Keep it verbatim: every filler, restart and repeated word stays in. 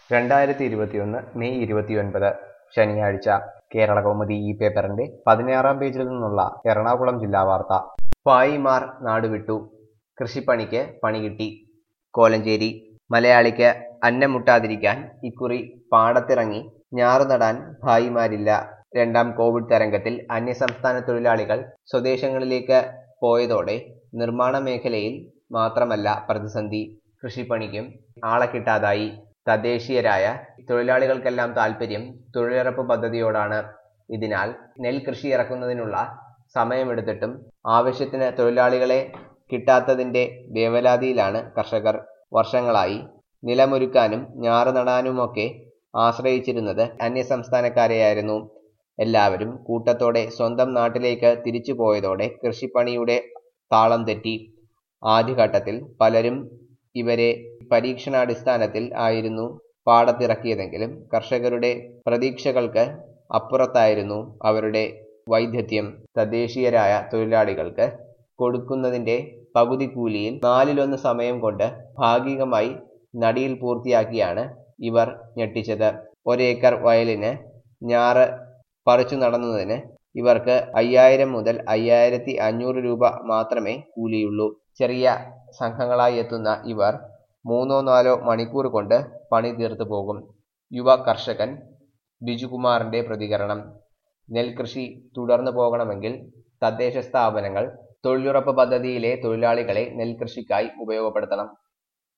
രണ്ടായിരത്തി ഇരുപത്തിയൊന്ന് മെയ് ഇരുപത്തിയൊൻപത് ശനിയാഴ്ച കേരള കൗമുദി ഈ പേപ്പറിന്റെ പതിനാറാം പേജിൽ നിന്നുള്ള എറണാകുളം ജില്ലാ വാർത്ത. ഭായിമാർ നാടുവിട്ടു, കൃഷിപ്പണിക്ക് പണി കിട്ടി. കോലഞ്ചേരി. മലയാളിക്ക് അന്നം മുട്ടാതിരിക്കാൻ ഇക്കുറി പാടത്തിറങ്ങി ഞാറു നടാൻ ഭായിമാരില്ല. രണ്ടാം കോവിഡ് തരംഗത്തിൽ അന്യസംസ്ഥാന തൊഴിലാളികൾ സ്വദേശങ്ങളിലേക്ക് പോയതോടെ നിർമ്മാണ മേഖലയിൽ മാത്രമല്ല പ്രതിസന്ധി, കൃഷിപ്പണിക്കും ആളെ കിട്ടാതായി. തദ്ദേശീയരായ തൊഴിലാളികൾക്കെല്ലാം താൽപര്യം തൊഴിലുറപ്പ് പദ്ധതിയോടാണ്. ഇതിനാൽ നെൽകൃഷി ഇറക്കുന്നതിനുള്ള സമയമെടുത്തിട്ടും ആവശ്യത്തിന് തൊഴിലാളികളെ കിട്ടാത്തതിന്റെ വേവലാതിയിലാണ് കർഷകർ. വർഷങ്ങളായി നിലമൊരുക്കാനും ഞാറ് നടാനുമൊക്കെ ആശ്രയിച്ചിരുന്നത് അന്യസംസ്ഥാനക്കാരെയായിരുന്നു. എല്ലാവരും കൂട്ടത്തോടെ സ്വന്തം നാട്ടിലേക്ക് തിരിച്ചു പോയതോടെ കൃഷിപ്പണിയുടെ താളം തെറ്റി. ആദ്യഘട്ടത്തിൽ പലരും ഇവരെ പരീക്ഷണാടിസ്ഥാനത്തിൽ ആയിരുന്നു പാടത്തിറക്കിയതെങ്കിലും കർഷകരുടെ പ്രതീക്ഷകൾക്ക് അപ്പുറത്തായിരുന്നു അവരുടെ വൈദഗ്ധ്യം. തദ്ദേശീയരായ തൊഴിലാളികൾക്ക് കൊടുക്കുന്നതിന്റെ പകുതി കൂലിയിൽ നാലിലൊന്ന് സമയം കൊണ്ട് ഭാഗികമായി നടിയിൽ പൂർത്തിയാക്കിയാണ് ഇവർ ഞെട്ടിച്ചത്. ഒരേക്കർ വയലിന് ഞാറ് പറിച്ചു നടന്നതിന് ഇവർക്ക് അയ്യായിരം മുതൽ അയ്യായിരത്തി അഞ്ഞൂറ് രൂപ മാത്രമേ കൂലിയുള്ളൂ. ചെറിയ സംഘങ്ങളായി എത്തുന്ന ഇവർ മൂന്നോ നാലോ മണിക്കൂർ കൊണ്ട് പണി തീർത്തു പോകും. യുവ കർഷകൻ ബിജുകുമാറിന്റെ പ്രതികരണം: നെൽകൃഷി തുടർന്നു പോകണമെങ്കിൽ തദ്ദേശ സ്ഥാപനങ്ങൾ തൊഴിലുറപ്പ് പദ്ധതിയിലെ തൊഴിലാളികളെ നെൽകൃഷിക്കായി ഉപയോഗപ്പെടുത്തണം.